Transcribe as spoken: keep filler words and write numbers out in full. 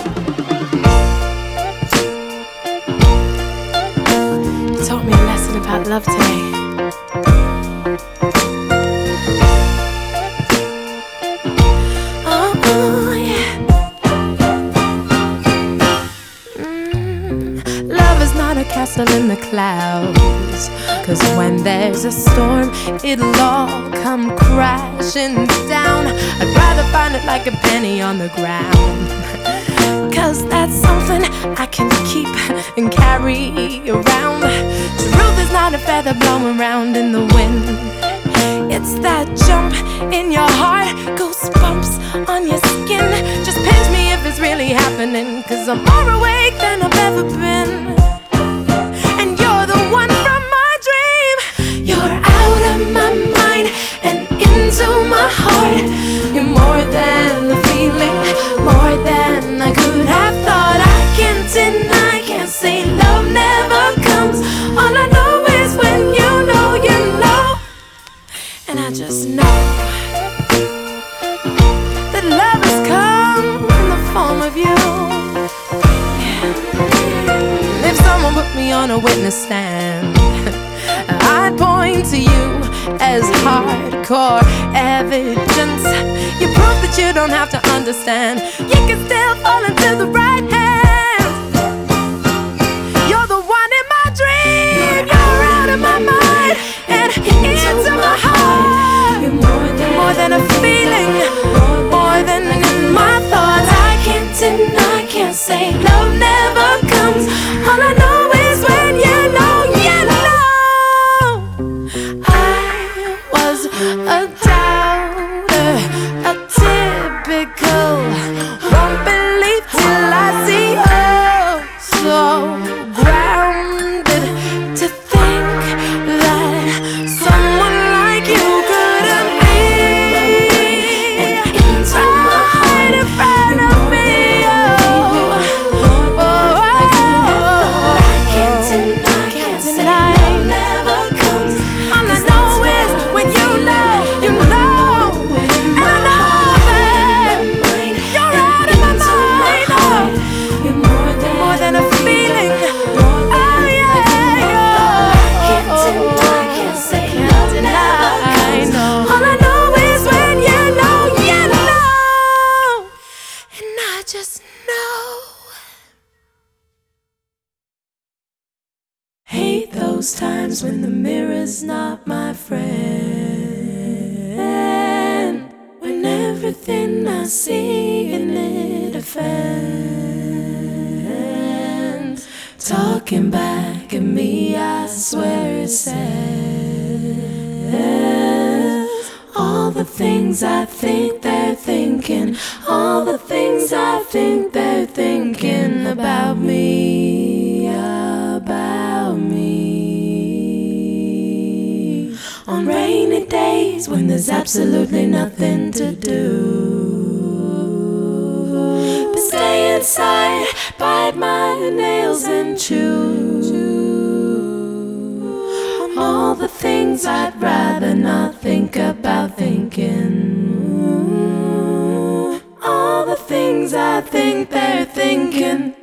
You taught me a lesson about love today. Oh, yeah. Mm, love is not a castle in the clouds, 'cause when there's a storm, it'll all come crashing down. I'd rather find it like a penny on the ground, 'cause that's something I can keep and carry around. Truth is not a feather blowing around in the wind. It's that jump in your heart, goosebumps on your skin. Just pinch me if it's really happening, 'cause I'm more awake than I've ever been. And you're the one from my dream. You're out of my mind and into my heart. You're more than the feeling, more than I could have thought. I can't deny, can't say love never comes. All I know is when you know, you know. And I just know that love has come in the form of you. Yeah. If someone put me on a witness stand, I'd point to you as hardcore evidence. You prove that you don't have to understand. You can still fall into the right hands. You're the one in my dream. You're out of my mind and into my heart. You're more than, more than a feeling, more than in my thoughts. I can't deny, can't say love never comes. All I know is when you know, you know. I was a doubter, a typical won't believe till I see. Oh, so grounded to think that someone like you couldn't be right in front of me. Oh, oh, oh, oh. I can't deny, can't deny. Love never comes. All I know is when you know, you know. And I know that you're out of my mind. Oh, you're more than, more than a feeling. Oh, yeah, yeah. I can't deny, can't say love never comes. All I know is when you know, you know. And I just know. Hate those times when the mirror's not my friend, when everything I see in it offends. Talking back at me, I swear it says all the things I think they're thinking, all the things I think they're thinking about me, about me. On rainy days when there's absolutely nothing to do, but stay inside, bite my nails and chew on all the things I'd rather not think about thinking. All the things I think they're thinking.